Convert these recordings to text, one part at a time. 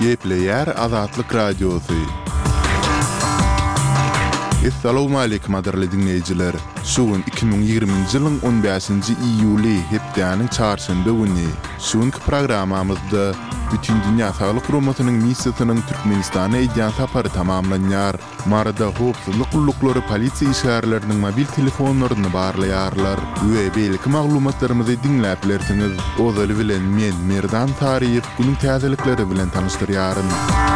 Gepleyer Azatlyk Radiosu. Assalamu alaykum adarly dinleyijiler. Şuun 2020-nji ýylyň 15-nji iýuly hepdeniň çarşamba güni. Şuňky programamyzda bütün dünýä saglyk guramatynyň missiýasynyň Türkmenistana edýän sapary tamamlanýar. Marada howpsuzlyk gullukları polisiýa işgärleriniň mobil telefonlaryny barlaýarlar. We belki maglumatlarymyzy dinläp bilersiňiz. Ozaly bilen men Merdan Taryýew günüň täzelikleri bilen tanışdyrýaryn.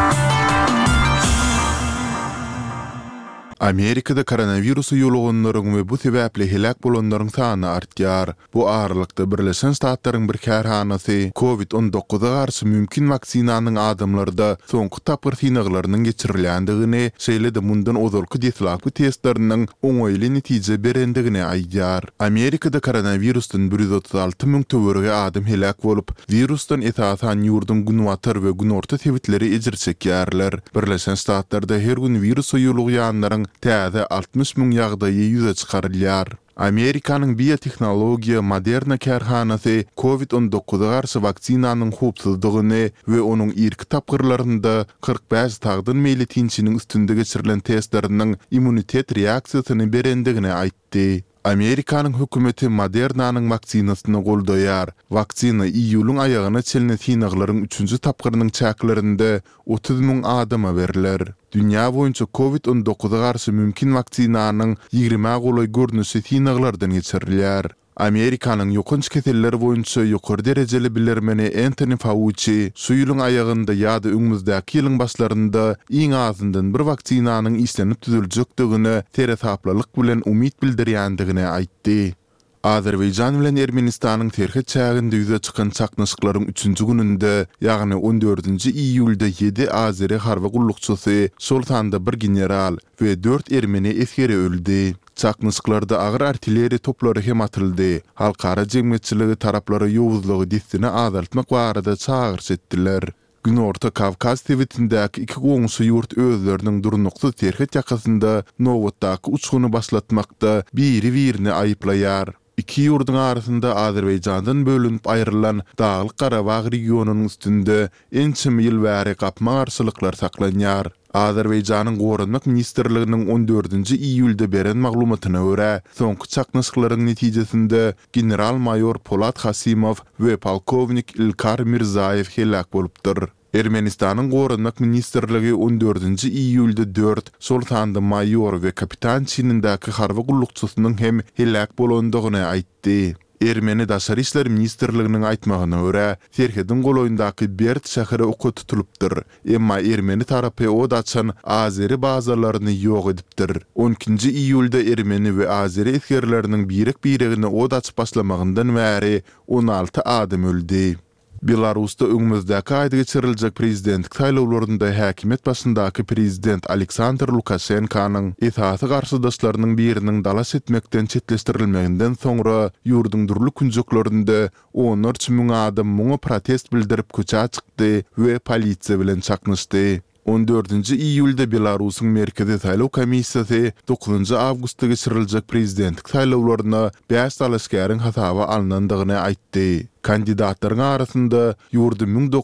Amerikada koronavirusu ýoluganlaryň we bu sebäple helak bolanlaryň sany artýar. Bu aralykda Birleşen Ştatlaryň bir kärhanasy COVID-19-a garşy mümkin vaksinanyň adamlarda soňky tapyr synaglarynyň geçirilendigini, şeýle-de mundan ozalky deslapy testleriniň oňaýly netije berendigini aýdýar. Amerikada koronavirusdan 136 000 töwerge adam helak bolup, virusdan esasan ýurdun günwatar we günorta sebitleri ejir çekýärler. Birleşen Ştatlarda her gün virus ýoluganlaryň täze 60 000 ýagdaýy ýüze çykarylýar. Amerikanyň bioteknologiýa Moderna kärhanasy COVID-19-a garşy vaksinanyň howpsuzlygyny we onuň ilk tapgyrlarynda 45 tagdyn meýli tinçiniň üstünde geçirilen testleriniň immunitet reaksiýasyny berendigini aýtdy. Amerikanyň hökümeti Modernanyň vaksinasyny goldaýar. Vaksina iýulyň aýagyna çelne synaglaryň 3-nji tapgyrynyň çäklerinde 30 000 adama beriler. Dünya boýunça COVID-19-a garşy mümkin vaksinanyň 20 golay görnüşi synaglardan geçirilýär. Amerikanyň ýokynç keselleri boýunça ýokary derejeli bilermeni Anthony Fauci şu ýylyň aýagynda ýa-da öňümüzdäki ýylyň başlarynda iň azyndan bir vaksinanyň islenip düzüljekdigini teresaplalyk bilen umyt bildirýändigini aýtdy. Azerbaýjan bilen Ermenistanyň terhe çäginde ýüze çykan çaknaşyklaryň 3-nji gününde, ýagny 14-nji iýulda 7 Azeri harba gullukçysy, şol sanda bir general we 4 ermeni esgeri öldü. Çaknaşyklarda agyr artilleriýa toplary hem atyldy. Halkara jemgyýetçiligi taraplary ýowuzlygy destini azaltmak barada çağırş etdiler. Günorta Kavkaz tebetindäki iki goňşy ýurt özleriniň durnukly terhet ýakasynda nowatdaky uçguny başlatmakda biri-birini aýyplaýar. İki ýurdun arasynda Azerbaýjandan bölünip aýrylan Daglyk Garabag regionunyň üstünde ençe ýyl bäri gapma garşylyklar saklanýar. Azerbaýjanyň Gorunmak Ministrliginiň 14-nji iýulda beren maglumatyna görä, soňky çaknaşyklaryň netijesinde general-mayor Polat Hasimow we polkovnik İlkar Mirzaýew helak bolupdyr. Ermenistanyň Gorunmak Ministrligi 14-nji iýulda 4 şol sanda mayor we kapitan çynyndaky harba gullukçysynyň hem helak bolandygyny aýtdy. Ermeni Daşary işler Ministrliginiň aýtmagyna görä, Serhedin goloýundaky Bert şäheri oka tutulupdyr. Emma Ermeni tarapy od açan Azeri bazalaryny ýok edipdir. 12-nji iýulda Ermeni we Azeri esgerleriniň birek-biregini od açyp başlamagyndan bäri 16 adam öldü. Belarusda öňümüzdäki aýda geçiriljek prezidentlik saýlawlarynda häkimet başyndaky prezident Aleksandr Lukashenkanyň esasy garşydaşlarynyň biriniň dalas etmekden çetleşdirilmeginden soňra ýurdun durly künjeklerinde 13 000 adam muňa protest bildirip köçä çykdy we polisiýa bilen çaknaşdy. 14-nji iýulda Belarusyň merkezi saýlaw komissiýasy 9-njy awgustda geçiriljek prezidentlik saýlawlaryna 5 dalaşgäriň hasaba alınandygyny aýtdy. Kandidatlaryň arasynda ýurdu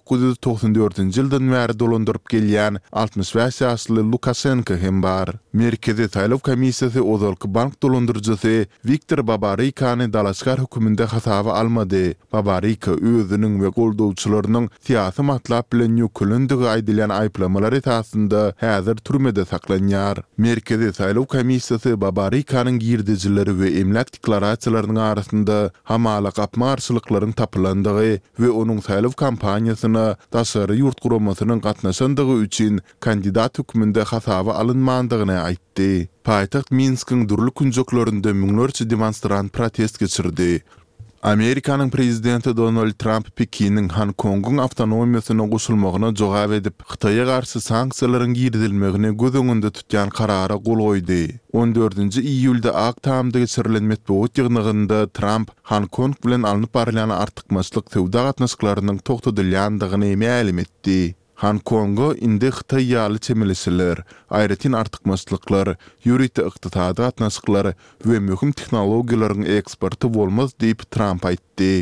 1994-nji ýyldan bäri dolandyryp gelýän 65 ýaşly Lukashenko hem bar. Merkezi saýlaw komissiýasy ozalky bank dolandyrjysy Viktor Babarykany dalaşgar höküminde hasaba almady. Babaryka özüniň we goldowçylarynyň siýasy matlap bilen ýökelendigi aýdylan aýplamalar esasında häzir türmede saklanýar. Merkezi saýlaw komissiýasy Babarykanyň girdijileri we emlak deklarasiýalarynyň arasynda hamala gapma garşylyklaryň tapılandığı ve onun saýlaw kampaniýasyna daşary ýurt guramasynyň gatnaşandygy üçin kandidat hükmünde hasaba alınmandygyny aýtdy. Paýtaxt Minskiň durly künjeklerinde müňlerçe demonstrant protest geçirdi. Amerikanyň prezidenti Donald Trump Pekiniň Hong Kongyň awtonomiýasyna goşulmagyna jogap edip, Hytaýa garşy sanksiýalaryň girdilmegini göz öňünde tutýan karara gol goýdy. 14-nji iýulda Aktamda geçirilen metbuat ýygnygynda Trump Hong Kong bilen alınıp barılan artykmaçlyk sowda gatnaşyklarynyň togtadylýandygyny ma'lum etdi. Hong Kongo indi Hytaý ýaly çemilişler, aýratyn artykmaçlyklar, ýürüýte ykdysady gatnaşyklary we möhüm tehnologiýalaryň eksporty bolmaz diýip Trump aýtdy.